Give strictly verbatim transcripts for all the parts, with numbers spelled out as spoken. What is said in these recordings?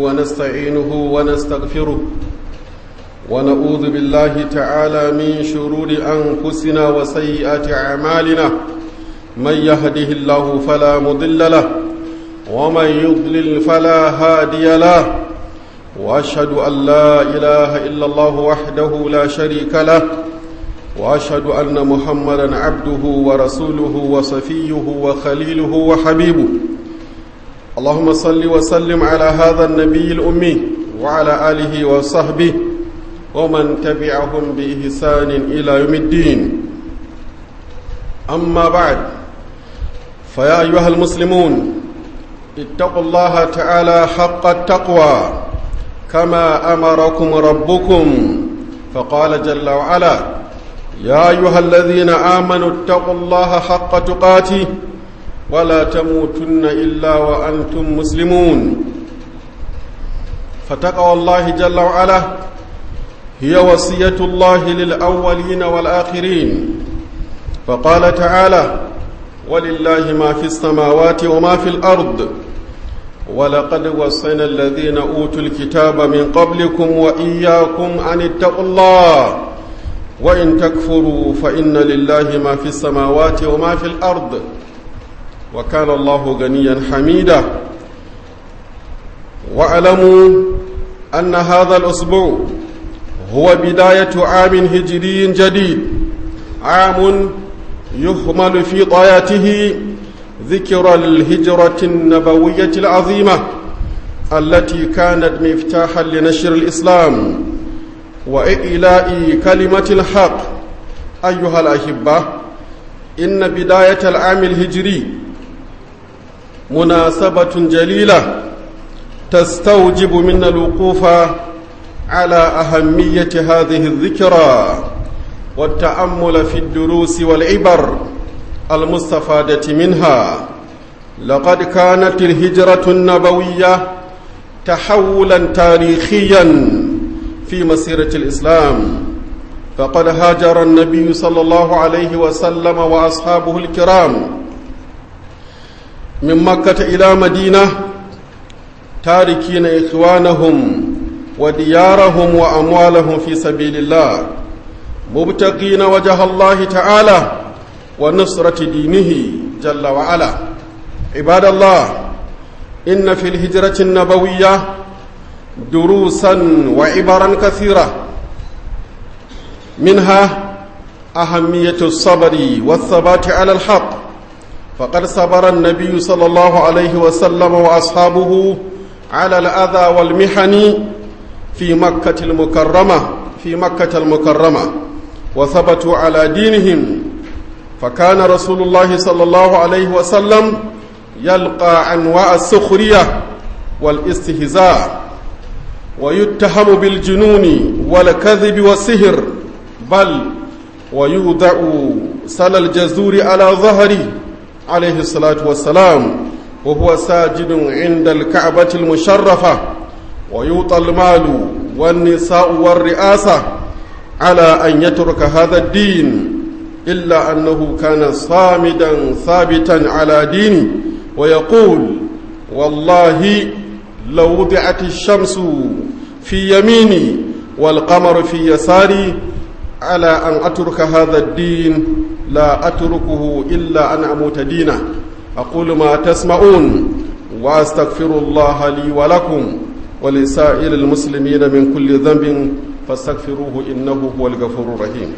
ونستعينه ونستغفره ونعوذ بالله تعالى من شرور أنفسنا وسيئات أعمالنا من يهده الله فلا مضل له ومن يضلل فلا هادي له وأشهد أن لا إله إلا الله وحده لا شريك له وأشهد أن محمدا عبده ورسوله وصفيه وخليله وحبيبه اللهم صل وسلم على هذا النبي الأمي وعلى آله وصحبه ومن تبعهم بإحسان إلى يوم الدين. أما بعد، فيا أيها المسلمون اتقوا الله تعالى حق التقوى كما أمركم ربكم، فقال جل وعلا: يا أيها الذين آمنوا اتقوا الله حق تقاته ولا تموتن إلا وأنتم مسلمون. فتقوى الله جل وعلا هي وصية الله للأولين والآخرين، فقال تعالى: ولله ما في السماوات وما في الأرض ولقد وصينا الذين أوتوا الكتاب من قبلكم وإياكم أن اتقوا الله وإن تكفروا فإن لله ما في السماوات وما في الأرض وكان الله غنيا حميدا. واعلموا أن هذا الأسبوع هو بداية عام هجري جديد، عام يحمل في طياته ذكر الهجرة النبوية العظيمة التي كانت مفتاحا لنشر الإسلام وإعلاء كلمة الحق. أيها الأحبة، إن بداية العام الهجري مناسبة جليلة تستوجب منا الوقوف على أهمية هذه الذكرى والتأمل في الدروس والعبر المستفادة منها. لقد كانت الهجرة النبوية تحولا تاريخيا في مسيرة الإسلام، فقد هاجر النبي صلى الله عليه وسلم وأصحابه الكرام من مكة إلى مدينة تاركين إخوانهم وديارهم وأموالهم في سبيل الله، مبتغين وجه الله تعالى ونصرة دينه جل وعلا. عباد الله، إن في الهجرة النبوية دروسا وعبرا كثيرة، منها أهمية الصبر والثبات على الحق، فقد صبر النبي صلى الله عليه وسلم وأصحابه على الأذى والمحن في مكة المكرمة في مكة المكرمة وثبتوا على دينهم، فكان رسول الله صلى الله عليه وسلم يلقى أنواع السخرية والاستهزاء ويتهم بالجنون والكذب والسحر، بل ويوضع سل الجزور على ظهره عليه الصلاة والسلام وهو ساجد عند الكعبة المشرفة، ويوطى المال والنساء والرئاسة على أن يترك هذا الدين، إلا أنه كان صامدا ثابتا على دينه ويقول: والله لو وضعت الشمس في يميني والقمر في يساري على أن أترك هذا الدين لا أتركه إلا أن أموت دينه. أقول ما تسمعون وأستغفر الله لي ولكم ولسائر المسلمين من كل ذنب فاستغفروه إنه هو الغفور الرحيم.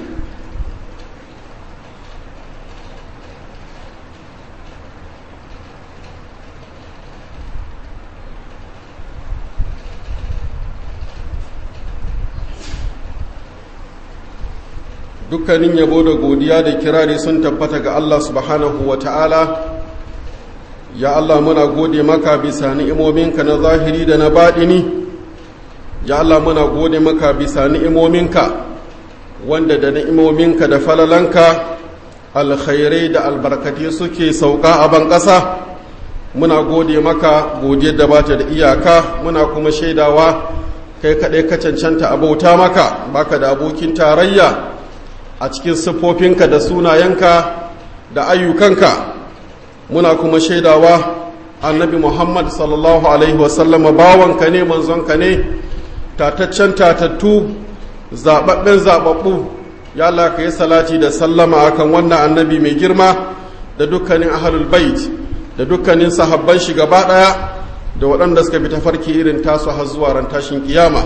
dukkanin yabo da godiya da kirari sun tabbata ga Allah subhanahu wa ta'ala. Ya Allah, muna gode maka bisa ni'imominka na zahiri da na baɗini. Ya Allah, muna gode maka bisa ni'imominka wanda da ni'imominka da falalanka alkhairai da albarkati suke sauka a ban ƙasa. Muna gode maka godiyar da bata da iyaka, muna kuma shaidawa kai kaɗai ka cancanta abauta maka, baka da abokin tarayya a cikin siffofinka da sunayenka da ayyukanka. Muna kuma shaidawa annabi Muhammad sallallahu alaihi wasallama bawanka ne manzonka ne tataccen tatattu zababben zababbu ya Allah ka yi salati da sallama akan wannan annabi mai girma da dukkanin ahlul bait da dukkanin sahabban shi gaba daya da waɗanda suka bi tafarki irin tasu har zuwa ran tashin kiyama.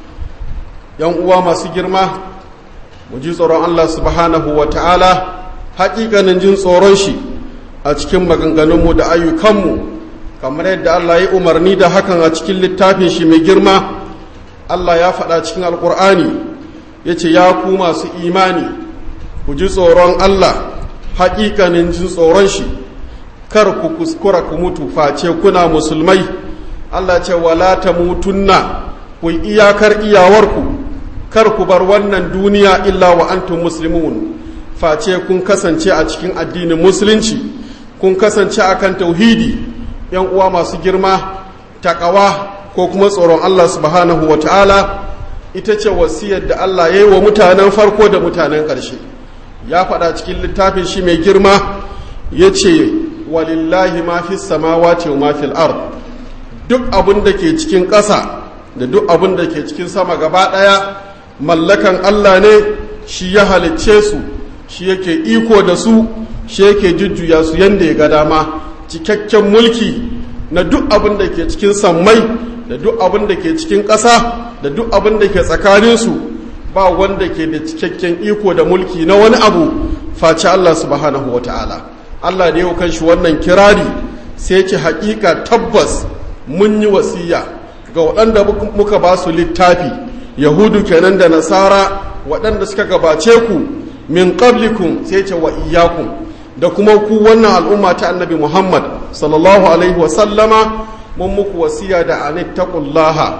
yan uwa masu girma mu ji tsoron Allah subhanahu wa ta'ala haƙiƙanin jin tsoron shi a cikin maganganunmu da ayyukanmu kamar yadda Allah ya umarni da hakan a cikin littafin shi mai girma. Allah ya faɗa cikin alƙur'ani ya ce ya ku masu imani ku ji tsoron Allah haƙiƙanin jin tsoron shi kar ku kuskura ku mutu face kuna musulmai. Allah ce wala tamutunna ku iyakar iyawarku kar ku bar wannan duniya illa wa antum muslimun face kun kasance a cikin addinin musulunci kun kasance akan tauhidi. yan uwa masu girma takawa ko kuma tsoron Allah subhanahu wataala ita ce wasiyar da Allah ya yi wa mutanen farko da mutanen ƙarshe. ya faɗa cikin littafin shi mai girma ya ce walillahi ma fi samawati wa ma fil ard duk abin da ke cikin ƙasa da duk abin da ke cikin sama gaba ɗaya mallakan Allah ne, shi ya halicce su, shi yake iko da su, shi yake jujjuya su yanda ya ga dama. Cikakken mulki na duk abin da ke cikin sammai da duk abin da ke cikin ƙasa da duk abin da ke tsakaninsu ba wanda ke da cikakken iko da mulki na wani abu face Allah subhanahu wa ta'ala. Allah da yau kan shi wannan kirari sai ce haƙiƙa tabbas mun yi wasiya ga waɗanda muka ba su littafi, yahudu kenan da nasara waɗanda suka gabace ku, min qablikum sai ce wa iyyakum, da kuma ku wannan al'umma ta annabi Muhammad sallallahu alaihi wa sallama mun muku wasiya da anittaqullaha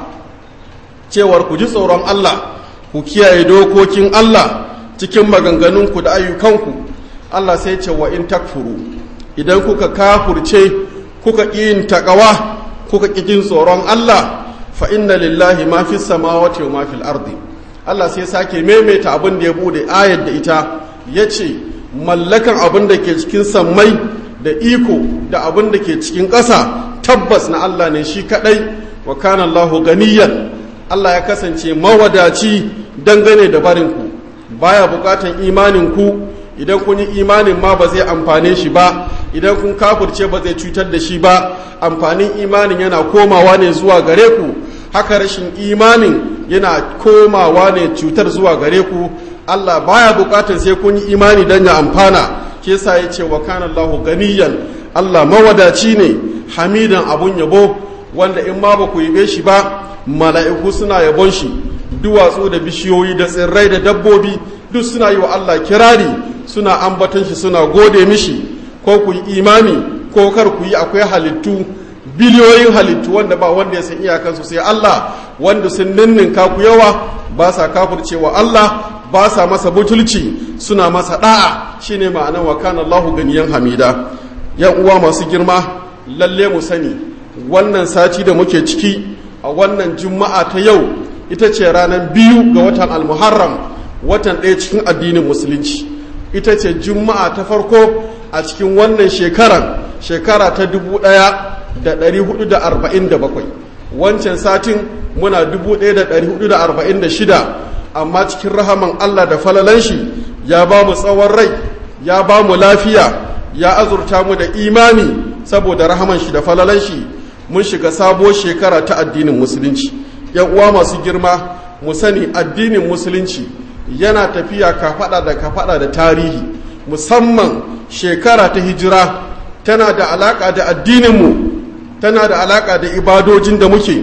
cewar ku ji tsoron Allah, ku kiyaye dokokin Allah cikin maganganunku da ayyukanku. Allah sai ce wa in takfuru, idan kuka kafurce kuka ƙi yin taƙawa kuka ƙi jin tsoron Allah, fa inna lillahi ma fi samawati wa ma fil ardi. Allah sai sake maimaita abin da ya bude ayar da ita yace mallakan abin da ke cikin sammai da iko da abin da ke cikin ƙasa tabbas na Allah ne shi kadai. Wa kana Allahu ganiyan, Allah ya kasance mawadaci dangane da barinku, baya bukatan imanin ku. Idan kun yi imanin ma ba zai amfane shi ba, idan kun kafirce ba zai cutar da shi ba. Amfanin imanin yana komawa ne zuwa gare ku, haka rashin imanin yana komawa ne cutar zuwa gare ku. Allah baya bukatar sai kun yi imani don ya amfana. Ke sa ya ce wa kana Allahu ganiyan, Allah mawadaci ne, hamidan abun yabo, wanda in ma ba ku yabe shi ba mala'iku suna yabon shi, duwatsu da bishiyoyi da tsirrai da dabbobi duk suna yi wa Allah kirari, suna ambaton shi, suna gode mishi. Ko ku yi imani ko kar ku yi, akwai halittu biliyoyin halittu wanda ba wanda ya san iyakansu sai Allah, wanda sun ninninka ku yawa, ba sa kafircewa Allah, ba sa masa butulci, suna masa da'a. Shine ma'anar wa kana Allahu ganiyan hamida. yan uwa masu girma, lalle mu sani wannan sati da muke ciki a wannan juma'a ta yau ita ce ranar biyu ga watan al-muharram, watan ɗaya cikin addinin musulunci. Ita ce juma'a ta farko a cikin wannan shekaran, shekara ta dubu ɗaya da ɗari hudu da arba'in da bakwai. Wancan satin muna dubu ɗaya da ɗari hudu da arba'in da shida, amma cikin rahaman Allah da falalan shi ya ba mu tsawon rai, ya ba mu lafiya, ya azurta mu da imani. Saboda rahaman shi da falalan shi mun shiga sabuwar shekara ta addinin musulunci. yan uwa masu girma, mu sani addinin musulunci yana tafiya kafada da kafada da tarihi, musamman shekara ta hijira tana da alaka da addininmu, tana da alaka da ibadojin da muke.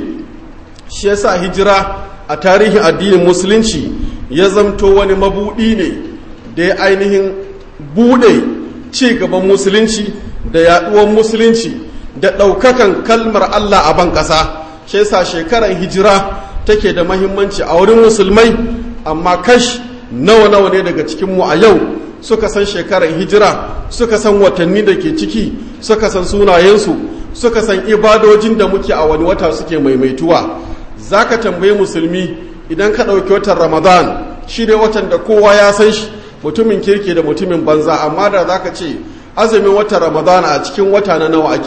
Shi yasa hijira a tarihin addinin musulunci ya zamto wani mabudi ne da ya ainihin bude ci gaban musulunci da yaduwar musulunci da ɗaukakan kalmar Allah a ban ƙasa. Shi yasa shekarar hijira take da mahimmanci a wurin musulmai, amma kash nawa nawa ne daga cikinmu a yau suka san shekarar hijira, suka san watanni da ke ciki, suka san sunayensu, suka san ibadojin da muke a wani wata suke maimaituwa. Za ka tambayi musulmi, idan ka ɗauki watan Ramadan, shi ne watan da kowa ya san shi, mutumin kirki da mutumin banza, amma da za ka ce azumin watan Ramadan a cikin wata na nawa ake,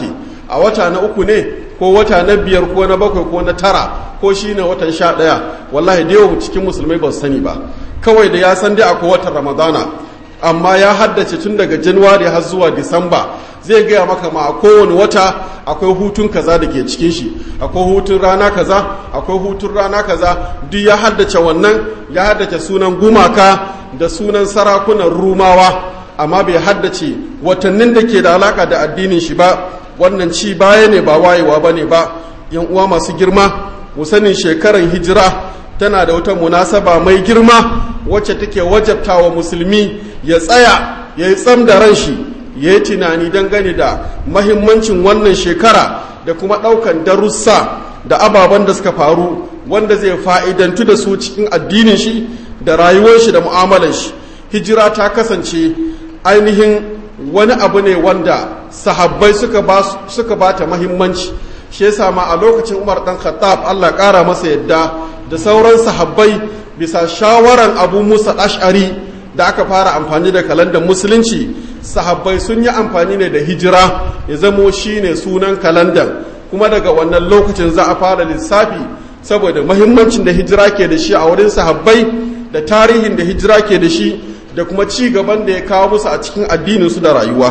a wata na uku ne ko wata na biyar ko na bakwai ko na tara ko shi ne watan sha ɗaya wallahi da yawan cikin musulmai ba su sani ba kawai da ya san dai akwai watan ramadana amma ya haddace tun daga januwari har zuwa disamba zai gaya maka ma a kowane wata akwai hutun kaza da ke cikin shi akwai hutun rana kaza akwai hutun rana kaza duk ya haddace wannan ya haddace sunan gumaka da sunan sarakunan rumawa amma bai haddace watannin da ke da alaka da addinin shi ba wannan ci baya ne ba wayewa ba ne ba yan uwa masu girma musanin shekaran hijira tana da wata munasaba mai girma wacce take wajabta wa musulmi ya tsaya ya yi tsam da ran shi ya yi tunani dangane da mahimmancin wannan shekara da kuma ɗaukan darussa da ababen da suka faru wanda zai fa'idantu da su cikin addinin shi da rayuwar shi da mu'amalar shi hijira ta kasance ainihin wani abu ne wanda sahabbai suka ba suka ba ta mahimmanci shi yasa ma a lokacin Umar dan Khattab Allah ƙara masa yadda da sauran sahabbai bisa shawaran Abu Musa Ash'ari da aka fara amfani da kalandar musulunci sahabbai sun yi amfani ne da hijira ya zamo shine sunan kalandar kuma daga wannan lokacin za a fara lissafi saboda mahimmancin da hijira ke da shi a wurin sahabbai da tarihin da hijira ke da shi da kuma ci gaban da ya kawo musu a cikin addininsu da rayuwa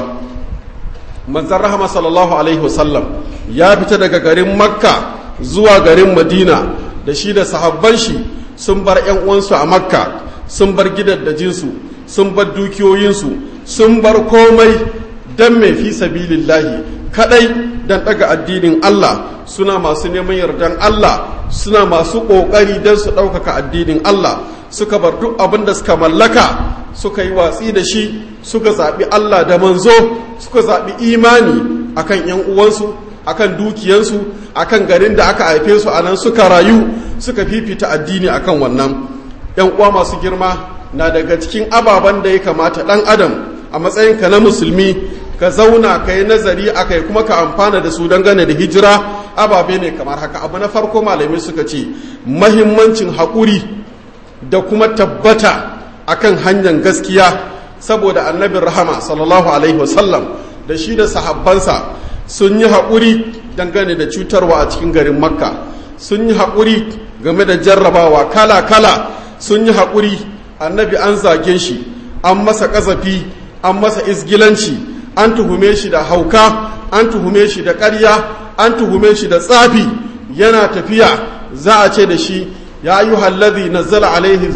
manzon rahama sallallahu alaihi wasallam ya fita daga garin makka zuwa garin madina da shi da sahabban shi sun bar yan uwansu a makka sun bar gidaddajinsu sun bar dukiyoyinsu sun bar komai dan mai fi sabilillahi kadai dan daga addinin Allah suna masu neman yardan Allah suna masu kokari dan su ɗaukaka addinin Allah suka bar duk abin da suka mallaka suka yi watsi da shi suka zaɓi Allah da manzo suka zaɓi imani akan ‘yan uwansu akan dukiyansu akan garin da aka haife su a nan suka rayu suka fifita addini akan wannan ‘yan uwa masu girma na daga cikin ababen da ya kamata ɗan adam a matsayinka na musulmi ka zauna ka yi nazari a kai kuma ka amfana da su dangane da hijira ababe ne kamar haka abu na farko malamai suka ce mahimmancin haƙuri da kuma tabbata akan hanyar gaskiya saboda annabin rahama sallallahu alaihi wasallam da shi da sahabbansa sun yi haƙuri dangane da cutarwa a cikin garin makka sun yi haƙuri game da jarrabawa kala-kala sun yi haƙuri annabi an zage shi an masa ƙazafi an masa isgilanci an tuhume shi da hauka an tuhume shi da ƙarya an tuhume shi da tsafi yana tafiya za a ce da shi ya yi hallazi nazzala alaihi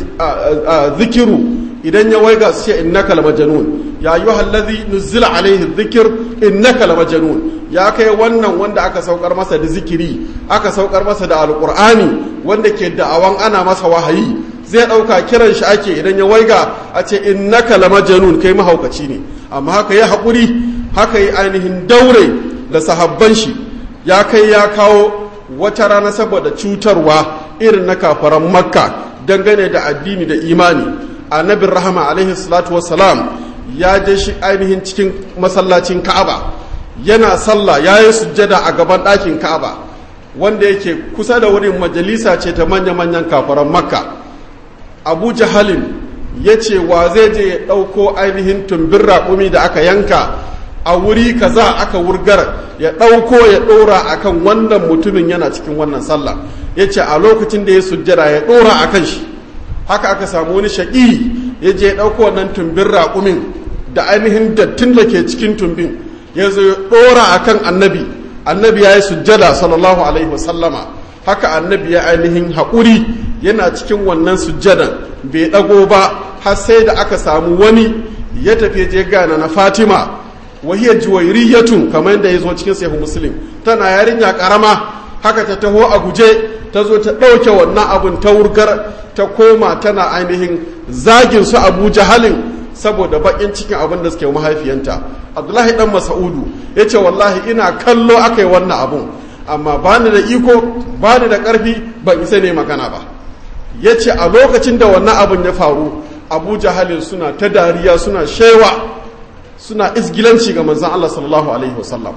zikiru idan ya waiga su ce innaka la majnun ya yi hallazi nuzzila alaihi zikir innaka la majnun ya kai wannan wanda aka saukar masa da zikiri aka saukar masa da alqur'ani wanda ke da'awan ana masa wahayi zai dauka kiran shi ake idan ya waiga a ce innaka la majnun kai mahaukaci ne amma haka ya haƙuri haka yi ainihin daure da sahabban shi ya kai ya kawo wata rana saboda cutarwa irin na kafaran makka dangane da addini da imani annabin rahama alaihi salatu wassalam ya je shi ainihin cikin masallacin ka'aba yana sallah ya yi sujjada a gaban ɗakin ka'aba wanda yake kusa da wurin majalisa ce ta manya-manyan kafaran makka abu jahalin ya ce wa zai je ya ɗauko ainihin tumbin raƙumi da aka yanka a wuri kaza aka wurgar ya ɗauko ya ɗora a kan wannan mutumin yana cikin wannan sallah ya ce a lokacin da ya sujjada ya ɗora a kan shi haka aka samu wani shaƙi ya je ya ɗauko wannan tumbin raƙumin da ainihin dattin da ke cikin tumbin ya zo ya ɗora a kan annabi annabi ya yi sujjada sallallahu alaihi wasallama haka annabi ya ainihin haƙuri yana cikin wannan sujjadan bai ɗago ba har sai da aka samu wani ya tafi je gana na fatima wahiyar juwairiyatun kamar yadda ya zo cikin sahihu muslim tana yarinya karama haka ta taho a guje ta zo ta ɗauke wannan abun ta wurgar ta koma tana ainihin zagin su abu jahalin saboda bakin cikin abin da suke mahaifiyanta abdullahi dan mas'udu ya ce wallahi ina kallo aka yi wannan abun amma ba ni da iko ba ni da ƙarfi ban isa ne magana ba ya ce a lokacin da wannan abun ya faru abu jahalin suna ta dariya suna shewa suna isgilanci ga manzan Allah sallallahu alaihi wasallam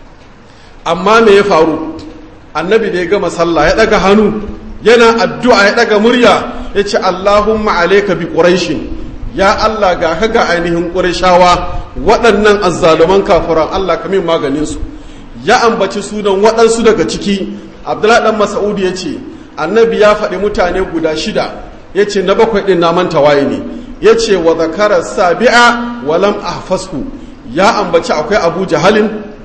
amma me ya faru annabi da ya gama sallah ya daga hannu yana addu'a ya daga murya ya ce Allahumma alayka bi quraishin ya Allah ga ka ga ainihin qurayshawa waɗannan azzaluman kafiran Allah ka min maganin su ya ambaci sunan waɗansu daga ciki. Abdullahi dan Mas'ud ya ce annabi ya faɗi mutane guda shida, ya ce na bakwai ɗin na manta waye ne, ya ce wa zakara sabi'a wa lam ahfashu, ya ambaci akwai Abu Jahalin,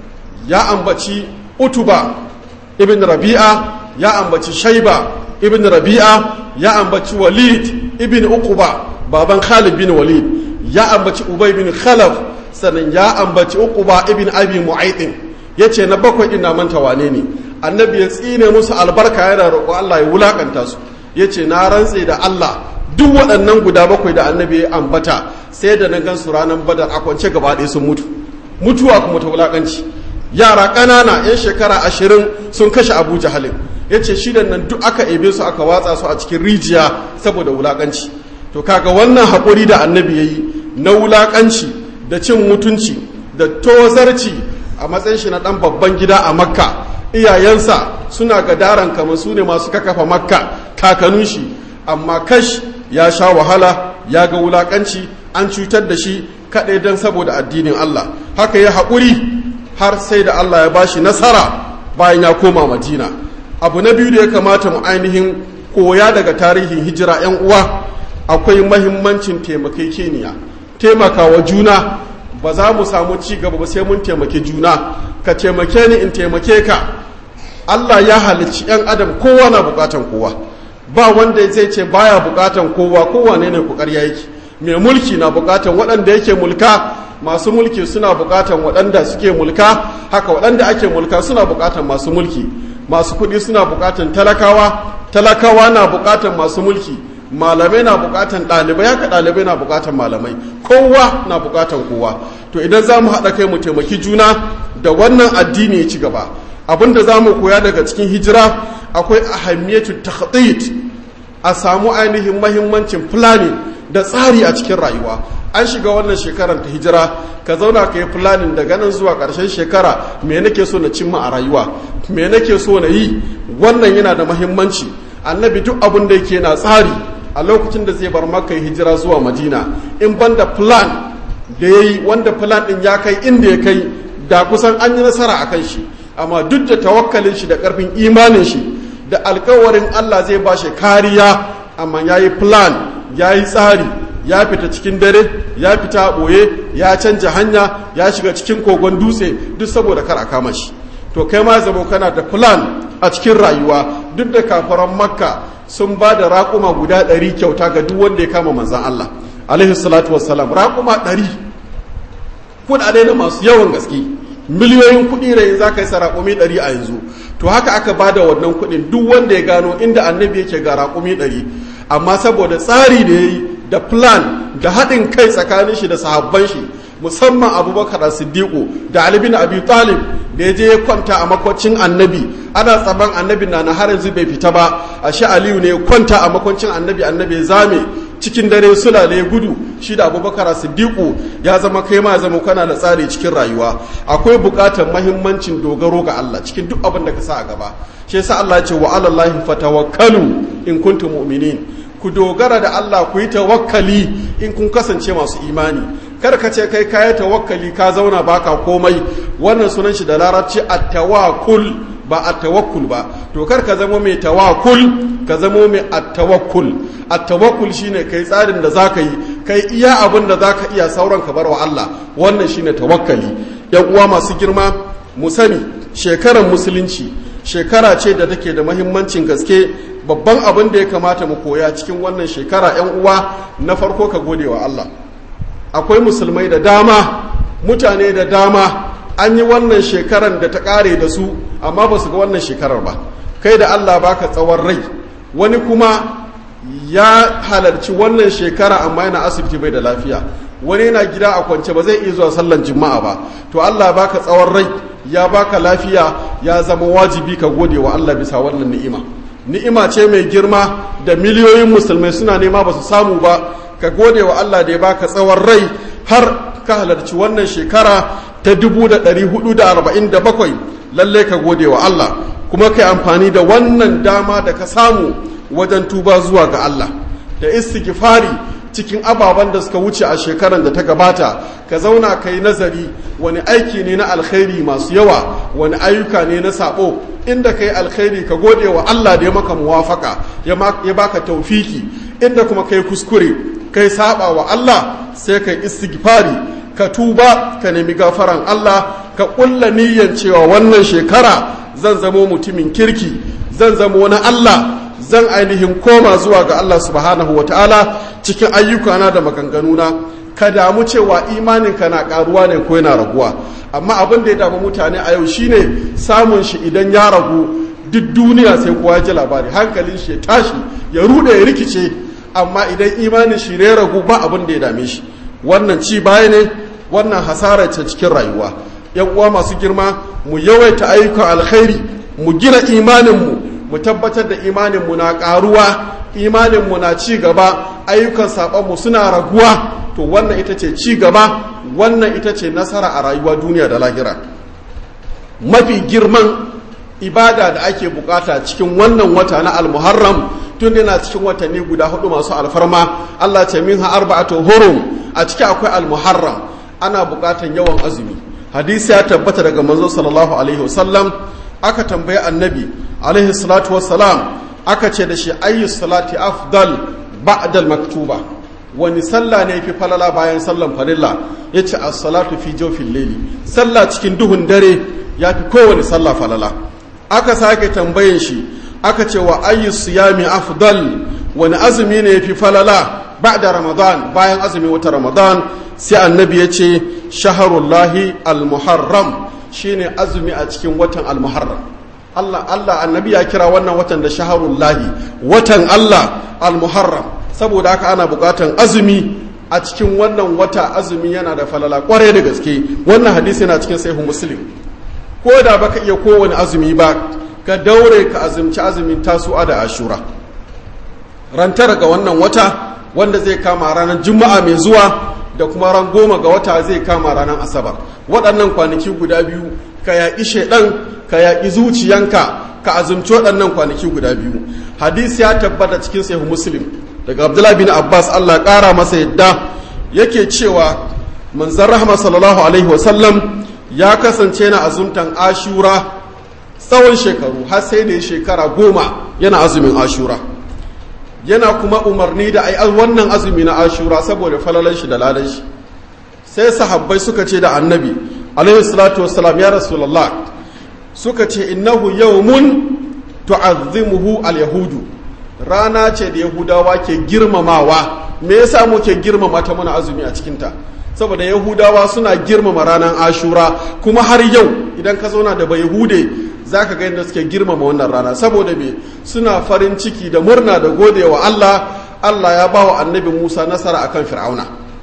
ya ambaci Utuba ibn Rabi'a, ya ambaci Shaiba ibn Rabi'a, ya ambaci Walid ibn Uquba baban Khalid bin Walid, ya ambaci Ubay bin Khalaf, sannan ya ambaci Uquba ibn Abi Mu'ayth. yace na bakwai din na manta wane ne. Annabi ya tsine musu albarka yana roƙo Allah ya wulakanta su. Yace na rantse da Allah duk waɗannan guda bakwai da Annabi ya ambata sai da na gansu ranar Badar a kwance gaba ɗaya sun mutu. Mutuwa kuma ta wulakanci. Yara ƙanana yan shekara ashirin sun kashe Abu Jahalin. Yace shidan nan duk aka ebe su aka watsa su a cikin rijiya saboda wulakanci. To kaga wannan haƙuri da Annabi yayi na wulakanci da cin mutunci da tozarci a matsayin shi na ɗan babban gida a Makka, iyayensa suna gadaran kamar su ne masu kakafa Makka kakanun shi, amma kash ya sha wahala, ya ga wulakanci, an cutar da shi kaɗai don saboda addinin Allah. Haka ya haƙuri har sai da Allah ya bashi nasara bayan ya koma Madina. Abu na biyu da ya kamata mu ainihin koya daga tarihin hijira 'yan uwa, akwai mahimmancin taimakekeniya, taimakawa juna. Ba za mu samu ci gaba ba sai mun taimake juna. Ka taimake ni in taimake ka. Allah ya halicci 'yan adam, kowa na bukatan kowa, ba wanda zai ce baya bukatan kowa, kowa ne ne ƙoƙarya yake. Mai mulki na bukatan waɗanda yake mulka, masu mulki suna bukatan waɗanda suke mulka, haka waɗanda ake mulka suna bukatan masu mulki, masu kuɗi suna bukatan talakawa, talakawa na bukatan masu mulki, malamai na bukatan ɗalibai, haka ɗalibai na bukatan malamai, kowa na bukatan kowa. To idan za mu haɗa kai mu taimaki juna da wannan addini ya ci gaba. Abinda za mu koya daga cikin hijira akwai ahammiyatu takhdid, a samu ainihin mahimmancin planning da tsari a cikin rayuwa. An shiga wannan shekarar ta hijira, ka zauna ka yi planning daga nan zuwa ƙarshen shekara, me nake so na cimma a rayuwa, me nake so na yi. Wannan yana da mahimmanci. Annabi duk abin da yake na tsari a lokacin da zai bar Makka hijira zuwa Madina, in banda plan da ya yi, wanda plan ɗin ya kai inda ya kai, da kusan an yi nasara a kan shi. Amma duk da tawakkalin shi da ƙarfin imanin shi da alkawarin Allah zai ba shi kariya, amma ya yi plan, ya yi tsari, ya fita cikin dare, ya fita a ɓoye, ya canja hanya, ya shiga cikin kogon dutse, duk saboda kar a kama shi. To kai ma zama kana da plan a cikin rayuwa. Duk da kafaran Makka sun ba da raƙuma guda ɗari kyauta ga duk wanda ya kama manzan Allah alaihi salatu wassalam. Raƙuma ɗari, kuɗaɗe na masu yawan gaske, miliyoyin kuɗi rai za ka yi sa raƙumi ɗari a yanzu. To haka aka ba da wannan kuɗin, duk wanda ya gano inda annabi yake ga raƙumi ɗari. Amma saboda tsari da ya yi da plan da haɗin kai tsakanin shi da sahabban shi, musamman Abubakar as-Siddiq da Ali bin Abi Talib, da ya je ya kwanta a makwacin annabi, ana tsaban annabi na har yanzu bai fita ba, ashe Aliyu ne ya kwanta a makwacin annabi, annabi ya zame cikin dare sulale gudu. Shi da Abubakar as-Siddiq ya zama kai ma zama kana da tsari cikin rayuwa. Akwai buƙatar mahimmancin dogaro ga Allah cikin duk abin da ka sa a gaba. Shi yasa Allah ya ce wa 'ala Allahi fatawakkalu in kuntum mu'minin. Ku dogara da Allah, ku yi tawakkali in kun kasance masu imani. Kar ka ce kai kayi tawakkali ka zauna baka komai. Wannan sunan shi da larabci at-tawakkul ba at-tawakkul ba. To kar ka zama mai tawakkul, ka zama mai at-tawakkul. At-tawakkul shine kai tsarin da zaka yi, kai iya abin da zaka iya, sauran ka bar wa Allah. Wannan shine tawakkali. Yan uwa masu girma, mu sani shekarar musulunci shekara ce da take da muhimmancin gaske. Babban abin da ya kamata mu koya cikin wannan shekara, yan uwa, na farko ka gode wa Allah. Akwai musulmai da dama, mutane da dama, an yi wannan shekarar da ta kare da su, amma ba su ga wannan shekarar ba. Kai da Allah baka tsawon rai. Wani kuma ya halarci wannan shekara amma yana asibiti bai da lafiya, wani yana gida a kwance ba zai iya zuwa sallan juma'a ba. To Allah baka tsawon rai, ya baka lafiya, ya zama wajibi ka gode wa Allah bisa wannan ni'ima. Ni'ima ce mai girma da miliyoyin musulmai suna nema ba su samu ba. Ka gode wa Allah da ya baka tsawon rai har ka halarci wannan shekara ta dubu da ɗari hudu da arba'in da bakwai. Lalle ka gode wa Allah, kuma kai amfani da wannan dama da ka samu wajen tuba zuwa ga Allah da istighfari cikin ababen da suka wuce a shekaran da ta gabata, ka zauna ka yi nazari wani aiki ne na alkhairi masu yawa, wani ayyuka ne na sabo. Inda ka yi alkhairi ka gode wa Allah da ya maka muwafaka, ya baka taufiki. Inda kuma ka yi kuskure, ka yi saba wa Allah, sai ka yi istighfari, ka tuba, ka nemi gafaran Allah, ka ƙulla niyyar cewa wannan shekara zan zamo mutumin kirki, zan zamo na Allah, zan ainihin koma zuwa ga Allah subhanahu wa ta'ala cikin ayyukana da maganganuna. Ka damu cewa imaninka na karuwa ne ko yana raguwa. Amma abin da ya damu mutane a yau shine samun shi idan ya ragu duk duniya sai kowa ji labari, hankalin shi ya tashi, ya rude, ya rikice. Amma idan imanin shi ne ragu ba abin da ya dame shi. Wannan ci baya ne, wannan hasara ce cikin rayuwa. Yan uwa masu girma, mu yawaita ayyukan alkhairi, mu gina imaninmu, mu tabbatar da imaninmu na karuwa, imaninmu na ci gaba, ayyukan saɓonmu suna raguwa. To wannan ita ce ci gaba, wannan ita ce nasara a rayuwa duniya da lahira. Mafi girman ibada da ake bukata cikin wannan wata na almuharram, tun yana cikin watanni guda hudu masu alfarma, Allah ce minha arba'atu hurum, a ciki akwai almuharram. Ana bukatan yawan azumi. Hadisi ya tabbata daga manzo sallallahu alaihi wasallam, aka tambaye annabi alaihi salatu wassalam, aka ce da shi ayyus salati afdal ba'da al-maktuba, wani sallah ne fi falala bayan sallan farilla? Yace as-salatu fi jawfil layli, sallah cikin duhun dare yafi kowane sallah falala. Aka sake tambayen shi, aka ce wa ayyus siyami afdal, wani azumi ne fi falala ba'da ramadan, bayan azumi wata ramadan? Sai annabi yace shaharullahi al-muharram, shine azumi a cikin watan al-muharram. Allah Allah annabi ya kira wannan watan da shaharullahi, watan Allah al-muharram. Saboda haka ana bukatan azumi a cikin wannan wata. Azumi yana da falala kwarai da gaske. Wannan hadisi yana cikin sahih muslim. Ko da baka iya kowane azumi ba, ka daure ka azumci azumin tasu'a da ashura. Rantar ga wannan wata wanda zai kama ranar juma'a mai zuwa, da kuma ran goma ga wata zai kama ranar asabar. Waɗannan kwanaki guda biyu ka yaƙi shaiɗan, ka yaƙi zuciyanka, ka azumci waɗannan kwanaki guda biyu. Hadisi ya tabbata cikin sahih muslim daga Abdullah bin Abbas, Allah ƙara masa yadda, yake cewa manzon rahma sallallahu alaihi wasallam ya kasance na azumtan ashura tsawon shekaru, har sai da shekara goma yana azumin ashura. Yana kuma umarni da ai wannan azumi na ashura saboda falalan shi da lalan shi. Sai sahabbai suka ce da annabi alaihi salatu wassalam, ya rasulullah, suka ce innahu yawmun tu'azzimuhu al-yahudu, rana ce da yahudawa ke girmamawa. Me yasa muke girmama ta muna azumi a cikinta? Saboda yahudawa suna girmama ranar ashura, kuma har yau idan ka zauna da bai yahude za ka ga yadda suke girmama wannan rana. Saboda me? Suna farin ciki da murna da godewa Allah. Allah ya ba wa annabi Musa nasara akan fir'auna.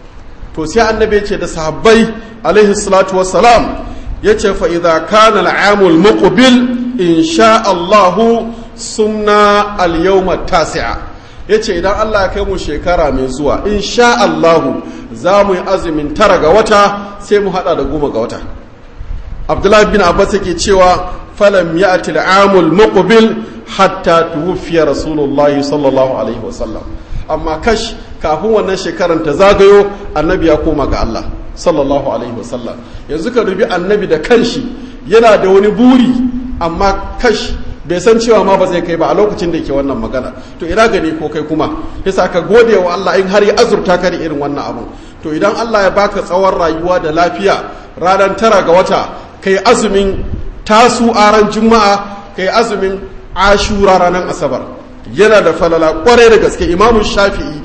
To sai annabi ce da sahabbai alaihi salatu wassalam, ya ce fa idza kana al'amul muqbil insha Allahu sumna al-yawma tasi'a. yace idan Allah ya kai mu shekara mai zuwa insha Allahu za mu yi azumin tara ga wata sai mu hada da goma ga wata. Abdullahi bin Abbas yake cewa falam ya'ti al-amul muqbil hatta tuwfiya Rasulullahi sallallahu alaihi wasallam. Amma kash kafin wannan shekaran ta zagayo annabi ya koma ga Allah sallallahu alaihi wasallam. Yanzu ka dubi annabi da kanshi yana da wani buri amma kash bai san cewa ma ba zai kai ba a lokacin da yake wannan magana. To ina gani ko kai kuma yasa ka gode wa Allah in har ya azurta ka da irin wannan abu. To idan Allah ya baka tsawon rayuwa da lafiya, ranar tara ga wata kai azumin tasu a ran juma'a, kai azumin ashura ranar asabar, yana da falala kwarai da gaske. Imamu Shafi'i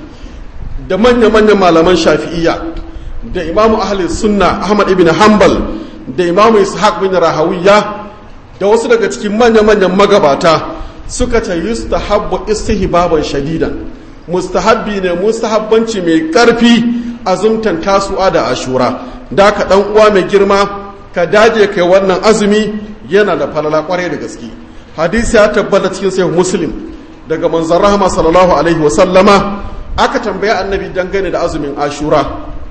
da manya-manyan malaman Shafi'iyya da imamu ahli sunna Ahmad ibn Hanbal da imamu Ishaq bin Rahawiyya da wasu daga cikin manya-manyan magabata suka ce yustahabbu istihbaban shadidan, mustahabbi ne mustahabbanci mai karfi azumtan tasu'a da ashura. Da ka dan uwa mai girma ka daje kai wannan azumi, yana da falala kwarai da gaske. Hadisi ya tabbata cikin sahih Muslim daga manzon rahama sallallahu alaihi wa sallama, aka tambaye annabi dangane da azumin ashura,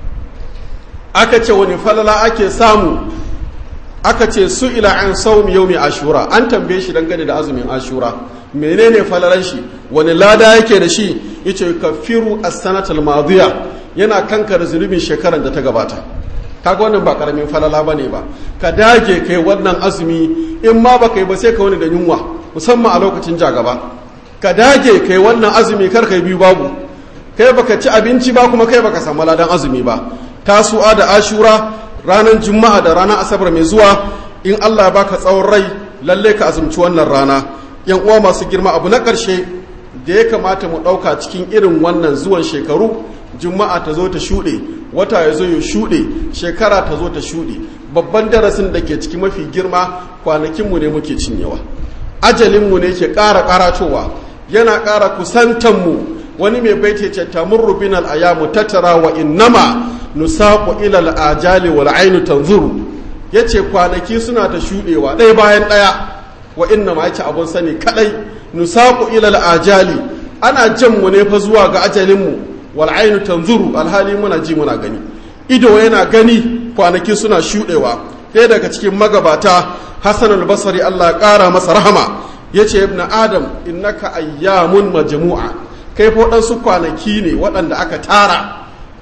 aka ce wani falala ake samu, aka ce su ila an saumi yaumi ashura, an tambaye shi dangane da azumin ashura menene falalan shi, wani lada yake da shi, yace kafiru as-sanatal madiya yana kankare zunubin shekaran da ta gabata. Kaga wannan ba karamin falala bane ba. Ka dage kai wannan azumi, in ma baka yi ba sai ka wani da yunwa musamman a lokacin jagaba. Ka dage kai wannan azumi kar kai biyu babu. Kai baka ci abinci ba kuma kai baka samu ladan azumi ba. Tasu'a da Ashura ranar Juma'a da ranar Asabar mai zuwa in Allah ya baka tsawon rai lalle ka azumci wannan rana. Yan uwa masu girma, abu na ƙarshe da ya kamata mu ɗauka cikin irin wannan zuwan shekaru, Juma'a ta zo ta shuɗe, wata ya zo ya shuɗe, shekara ta zo ta shuɗe. Babban darasin da ke ciki mafi girma, kwanakinmu ne muke cinyewa, ajalinmu ne ke ƙara ƙaratowa, yana ƙara kusantanmu. Wani mai baiti ce tamurru binal ayamu tattara wa innama nusaqu ila al-ajali wal ainu tanzuru. Yace kwanaki suna ta shuɗewa ɗaya bayan ɗaya, wa innama yace abun sani kadai nusaqu ila al-ajali, ana jan mu ne fa zuwa ga ajalinmu, wal ainu tanzuru, alhali muna ji muna gani, ido yana gani kwanaki suna shuɗewa. Ɗaya daga cikin magabata Hassan al-Basri Allah ya ƙara masa rahama yace ibn adam innaka ayyamun majmu'a, kai fa waɗansu kwanaki ne waɗanda aka tara.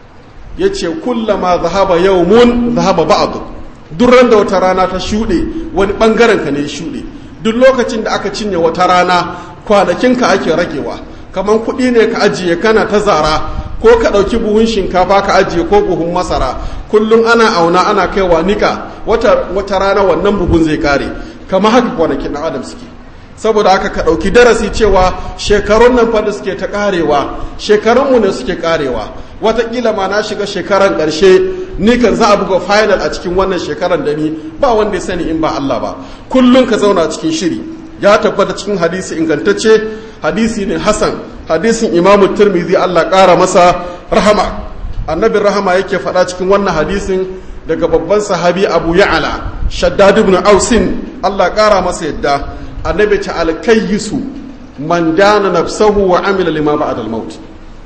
Yace kullama zahaba yawmun zahaba ba'd, duk ran da wata rana ta shuɗe wani ɓangaren ka ne shuɗe. Duk lokacin da aka cinye wata rana kwanakinka ake ragewa. Kaman kuɗi ne ka ajiye kana ta zara, ko ka ɗauki buhun shinkafa ka ajiye ko buhun masara, kullum ana auna ana kaiwa nika, wata, wata rana wannan buhun zai kare. Kama haka kwanakin ɗan adam suke. Saboda haka ka ɗauki darasi cewa shekarun nan fa da suke ta karewa, shekarunmu ne suke karewa. Wataƙila ma na shiga shekaran ƙarshe, ni kan za a buga final a cikin wannan shekaran da ni ba wanda ya sani in ba Allah ba. Kullum ka zauna cikin shiri. Ya tabbata cikin hadisi ingantacce, hadisi ne Hassan, hadisin Imam Tirmidhi Allah ƙara masa rahama. Annabin rahama yake faɗa cikin wannan hadisin daga babban sahabi Abu Ya'la, Shaddad ibn Ausin, Allah ƙara masa yadda. Annabi ta alkayyisu man dana nafsahu wa amila lima ba'da al-maut.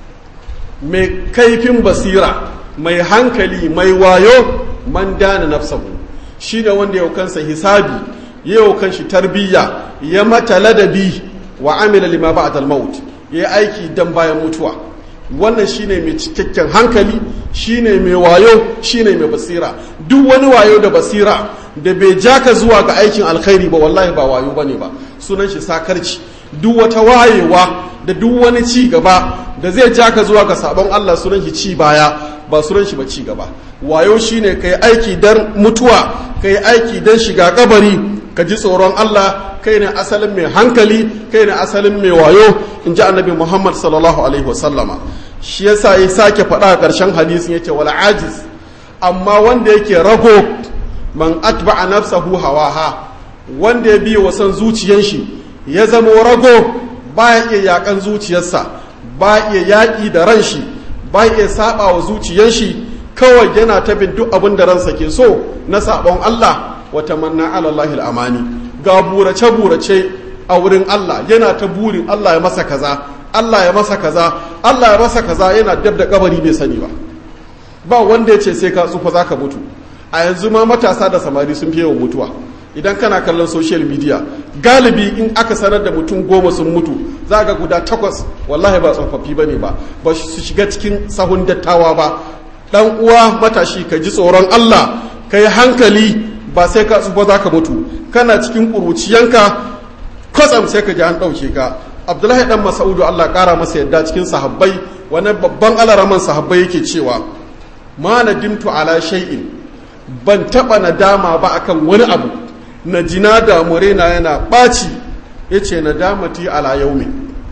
Mai kaifin basira, mai hankali, mai wayo, man dana nafsahu, shine wanda yau kansa hisabi, yau kanshi tarbiyya, ya mata ladabi, wa amila lima ba'da al-maut, yayi aiki dan bayan mutuwa. Wannan shine mai cikakken hankali, shine mai wayo, shine mai basira. Duk wani wayo da basira da bai jaka zuwa ga aikin alkhairi ba, wallahi ba wayo bane ba, sunan shi sakarci. Duk wata wayewa da duk wani ci gaba da zai jaka zuwa ga sabon Allah, sunan shi ci baya, ba sunan shi ba ci gaba. Wayo shine kai aiki dan mutuwa, kai aiki dan shiga kabari, ka ji tsoron Allah, kai ne asalin mai hankali, kai ne asalin mai wayo, in ji annabi Muhammad sallallahu alaihi wasallama. Shi yasa ya sake faɗa a ƙarshen hadisin yace wal ajiz, amma wanda yake rago, man atba'a nafsahu hawaha, wanda ya biye wa san zuciyar shi ya zama rago, baya iya yakan zuciyarsa, baya iya yaki da ran shi, baya iya saba wa zuciyar shi, kawai yana ta bin duk abin da ransa ke so na sabon Allah. Wa tamanna ala Allah al-amani, ga burace burace a wurin Allah, yana ta burin Allah ya masa kaza, Allah ya masa kaza, Allah ya masa kaza, yana dab da kabari bai sani ba. Ba wanda ya ce sai ka tsufa zaka mutu. A yanzu ma matasa da samari sun fi yawan mutuwa. Idan kana kallon social media, galibi in aka sanar da mutum goma sun mutu, za ga guda takwas wallahi ba tsofaffi bane ba, ba su shiga cikin sahun dattawa ba. Dan uwa matashi, ka ji tsoron Allah, ka yi hankali, ba sai ka tsufa za ka mutu. Kana cikin ƙuruciyanka, kwatsam sai ka ji an ɗauke ka. Abdullahi ɗan Mas'udu Allah ƙara masa yadda cikin sahabbai, wani babban alaraman sahabbai yake cewa, ma nadimtu ala shay'in, ban taɓa nadama ba akan wani abu, na jina da murena yana ɓaci, ya ce nadamati ala yaumi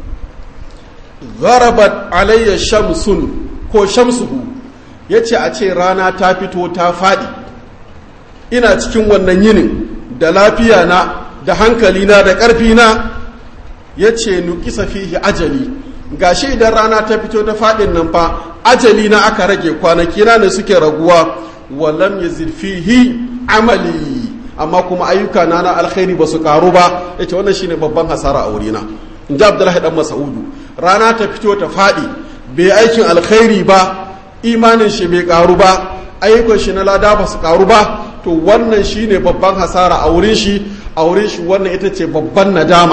gharabat alayya shamsun ko shamsuhu, ya ce a ce rana ta fito ta faɗi, ina cikin wannan yinin da lafiya na da hankali na da ƙarfi na, ya ce nukisa fihi ajali, gashi idan rana ta fito ta faɗin nan fa ajali na aka rage, kwanaki na ne suke raguwa, walam yazid fihi amali, amma kuma ayyuka na na alkhairi ba su karu ba. Yace wannan shine babban hasara a wurina, in ji Abdullahi dan Mas'udu. Rana ta fito ta faɗi, bai aikin alkhairi ba, imanin shi bai karu ba, ayyukan shi na lada ba su karu ba, to wannan shine babban hasara a wurin shi. A wurin shi wannan ita ce babban nadama.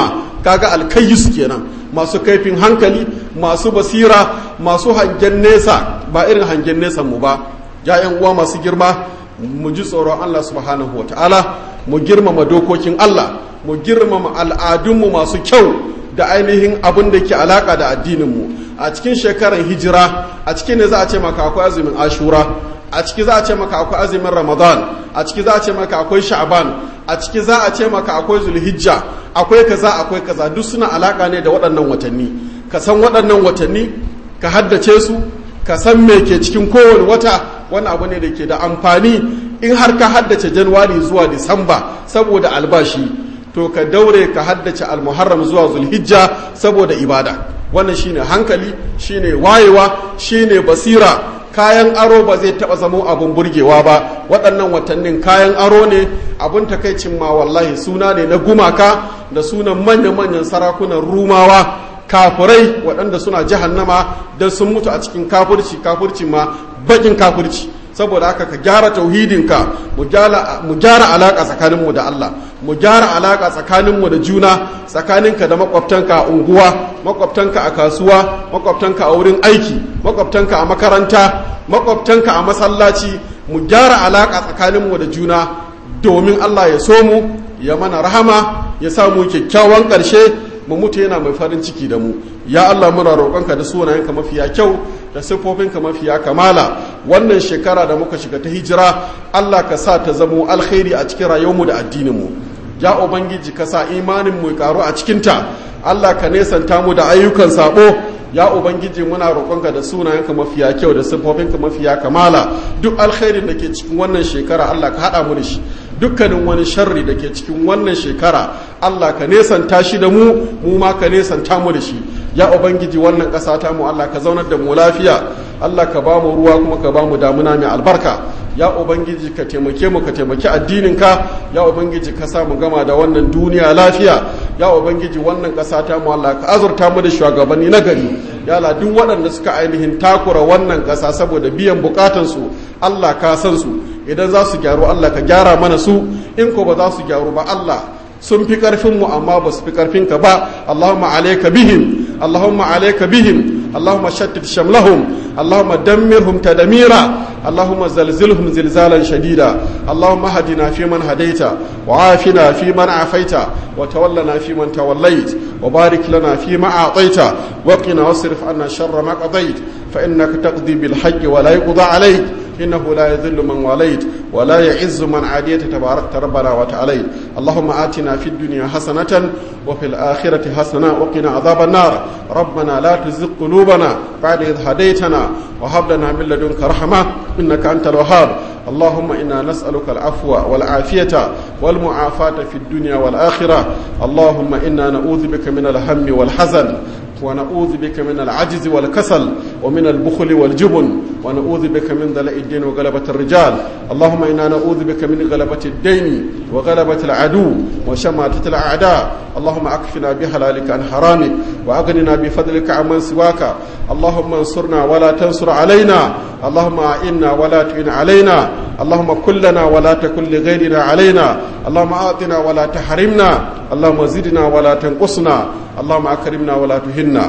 kaga alkayyus kenan, masu kaifin hankali, masu basira, masu hangen nesa, ba irin hangen nesan mu ba. Ya'yan uwa masu girma, mu ji tsoron Allah subhanahu wata'ala, mu girmama dokokin Allah, mu girmama al'adunmu masu kyau da ainihin abin da ke alaka da addininmu. A cikin shekarar hijira, a cikin ne za a ce maka akwai azumin Ashura, a ciki za a ce maka akwai azumin Ramadan, a ciki za a ce maka akwai Sha'ban, a ciki za a ce maka akwai Zulhijja, akwai kaza akwai kaza, duk suna alaka ne da waɗannan watanni. Ka san waɗannan watanni, ka haddace su, ka san me ke cikin kowane wata. Wani abu ne da ke da amfani. In har ka haddace Januwari zuwa Disamba saboda albashi, to ka daure ka haddace Al-Muharram zuwa Zulhijja saboda ibada. Wannan shine hankali, shine wayewa, shine basira. Kayan aro ba zai taba zamo abun burgewa ba. Waɗannan watannin kayan aro ne, abun takaicin ma wallahi suna ne na gumaka da sunan manya-manyan sarakunan Rumawa, kafirai waɗanda suna jahannama don sun mutu a cikin kafirci, kafirci ma bakin kafirci. Saboda haka ka gyara tauhidinka, mu gyara alaƙa tsakaninmu da Allah, mu gyara alaƙa tsakaninmu da juna, tsakaninka da makwabtanka a unguwa, makwabtanka a kasuwa, makwabtanka a wurin aiki, makwabtanka a makaranta, makwabtanka a masallaci. Mu gyara alaƙa tsakaninmu da juna domin Allah ya so mu, ya mana rahama, ya samu kyakkyawan ƙarshe, mu mutu yana mai farin ciki da mu. Ya Allah, muna roƙonka da sunayenka mafiya kyau da siffofinka mafiya kamala. Wannan shekara da muka shiga ta hijira, Allah ka sa ta zamo alkhairi a cikin rayuwarmu da addininmu. Ya Ubangiji, ka sa imanin mu karu a cikinta. Allah ka nesanta mu da ayyukan sabo. Ya Ubangiji, muna roƙonka da sunayenka mafiya kyau da siffofinka mafiya kamala. Duk alkhairin da ke cikin wannan shekara, Allah ka haɗa mu da shi. Dukkanin wani sharri da ke cikin wannan shekara, Allah ka nesanta shi da mu, mu ma ka nesanta mu da shi. Ya Ubangiji, wannan ƙasa ta mu Allah ka zaunar da mu lafiya, Allah ka ba mu ruwa kuma ka ba mu damuna mai albarka. Ya Ubangiji, ka taimake mu, ka taimaki addininka. Ya Ubangiji, ka sa mu gama da wannan duniya lafiya. Ya Ubangiji, wannan ƙasa ta mu Allah ka azurta mu da shugabanni na gari. Ya Allah, duk waɗanda suka ainihin takura wannan ƙasa saboda biyan bukatansu, Allah ka san su. Idan za su gyaru, Allah ka gyara mana su. In ko ba za su gyaru ba, Allah sun fi ƙarfinmu amma ba su fi ƙarfinka ba. Allahumma alayka bihim, Allahumma alayka bihim, Allahumma shattid shamlahum, Allahumma dammirhum tadmira, Allahumma zalzilhum zilzalan shadida. Allahumma hadina fi man hadaita, wa afina fi man afaita, wa tawallana fi man tawallait, wa barik lana fi ma a'taita, wa qina wasrif anna sharra ma qadait, fa innaka taqdi bil haqqi wa la yuqda alayk. إنه لا يذل من واليت ولا يعز من عاديت تبارك ربنا وتعالى. اللهم آتنا في الدنيا حسنة وفي الآخرة حسنة وقنا عذاب النار. ربنا لا تزغ قلوبنا بعد إذ هديتنا وهب لنا من لدنك رحمة إنك أنت الوهاب. اللهم إنا نسألك العفو والعافية والمعافاة في الدنيا والآخرة. اللهم إنا نعوذ بك من الهم والحزن، ونعوذ بك من العجز والكسل ومن البخل والجبن، ونعوذ بك من ذلاء الدين وغلبة الرجال. اللهم إنا نعوذ بك من غلبة الدين وغلبة العدو وشماتة الأعداء. اللهم أكفنا بحلالك عن حرامك وأغننا بفضلك عمن سواك. اللهم انصرنا ولا تنصر علينا، اللهم أعنا ولا تعن علينا، اللهم كن لنا ولا تكن لغيرنا علينا، اللهم أعطنا ولا تحرمنا، اللهم زدنا ولا تنقصنا، اللهم أكرمنا ولا تهنا.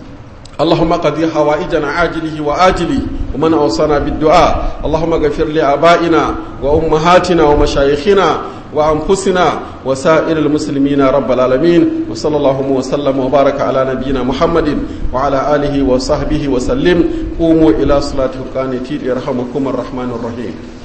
اللهم قضي حوائجنا عاجله وآجله ومن أوصانا بالدعاء. اللهم اغفر لآبائنا وأمهاتنا ومشايخنا وأنفسنا وسائر المسلمين رب العالمين. وصلى الله وسلم وبارك على نبينا محمد وعلى آله وصحبه وسلم. قوموا إلى صلاة القانتين يرحمكم الرحمن الرحيم.